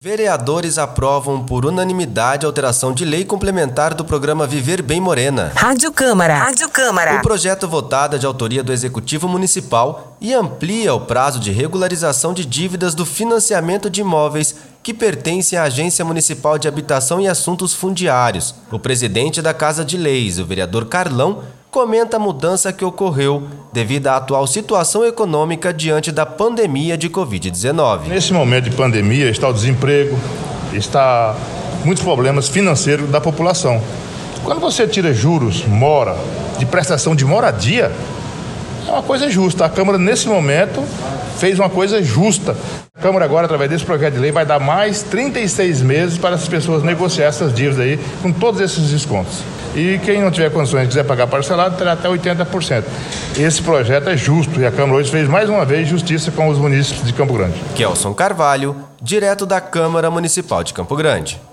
Vereadores aprovam por unanimidade a alteração de lei complementar do programa Viver Bem Morena. Rádio Câmara. O projeto votado é de autoria do Executivo Municipal e amplia o prazo de regularização de dívidas do financiamento de imóveis que pertencem à Agência Municipal de Habitação e Assuntos Fundiários. O presidente da Casa de Leis, o vereador Carlão, comenta a mudança que ocorreu devido à atual situação econômica diante da pandemia de Covid-19. Nesse momento de pandemia está o desemprego, está muitos problemas financeiros da população. Quando você tira juros, de prestação de moradia, é uma coisa justa. A Câmara, nesse momento, fez uma coisa justa. A Câmara agora, através desse projeto de lei, vai dar mais 36 meses para as pessoas negociar essas dívidas aí com todos esses descontos. E quem não tiver condições e quiser pagar parcelado, terá até 80%. Esse projeto é justo e a Câmara hoje fez mais uma vez justiça com os munícipes de Campo Grande. Kelson Carvalho, direto da Câmara Municipal de Campo Grande.